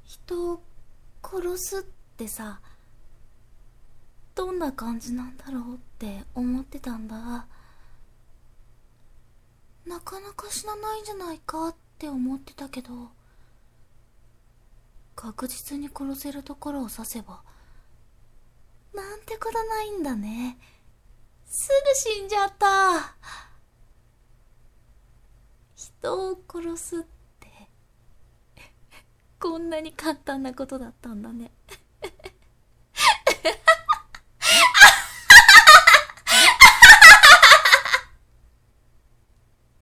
人を殺すってさ、どんな感じなんだろうって思ってたんだ。なかなか死なないんじゃないかって思ってたけど、確実に殺せるところを指せばなんてことないんだね。すぐ死んじゃった。人を殺すってこんなに簡単なことだったんだね。